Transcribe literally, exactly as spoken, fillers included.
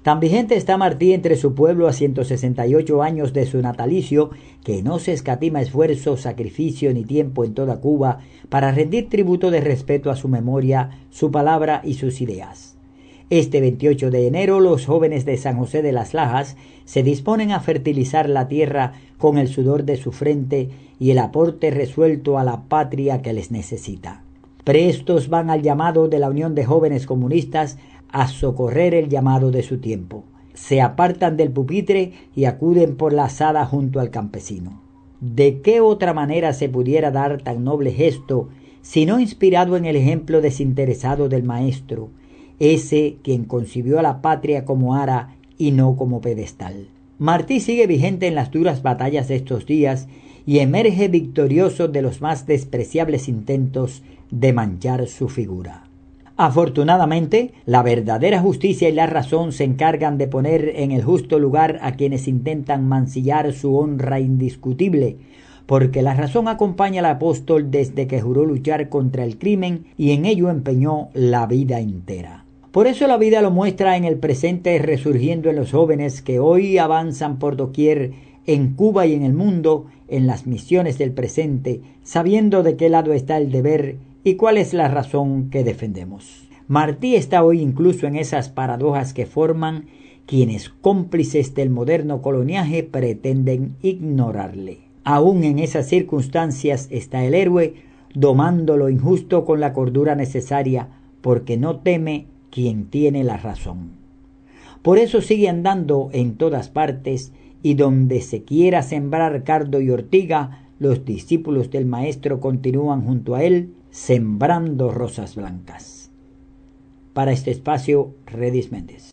Tan vigente está Martí entre su pueblo a ciento sesenta y ocho años de su natalicio, que no se escatima esfuerzo, sacrificio ni tiempo en toda Cuba para rendir tributo de respeto a su memoria, su palabra y sus ideas. Este veintiocho de enero los jóvenes de San José de las Lajas se disponen a fertilizar la tierra con el sudor de su frente y el aporte resuelto a la patria que les necesita. Prestos van al llamado de la Unión de Jóvenes Comunistas a socorrer el llamado de su tiempo. Se apartan del pupitre y acuden por la azada junto al campesino. ¿De qué otra manera se pudiera dar tan noble gesto, sino inspirado en el ejemplo desinteresado del maestro, ese quien concibió a la patria como ara y no como pedestal? Martí sigue vigente en las duras batallas de estos días y emerge victorioso de los más despreciables intentos de manchar su figura. Afortunadamente, la verdadera justicia y la razón se encargan de poner en el justo lugar a quienes intentan mancillar su honra indiscutible, porque la razón acompaña al apóstol desde que juró luchar contra el crimen y en ello empeñó la vida entera. Por eso la vida lo muestra en el presente, resurgiendo en los jóvenes que hoy avanzan por doquier en Cuba y en el mundo en las misiones del presente, sabiendo de qué lado está el deber y cuál es la razón que defendemos. Martí está hoy incluso en esas paradojas que forman quienes, cómplices del moderno coloniaje, pretenden ignorarle. Aún en esas circunstancias está el héroe, domando lo injusto con la cordura necesaria, porque no teme quien tiene la razón. Por eso sigue andando en todas partes, y donde se quiera sembrar cardo y ortiga, los discípulos del maestro continúan junto a él, sembrando rosas blancas. Para este espacio, Redis Méndez.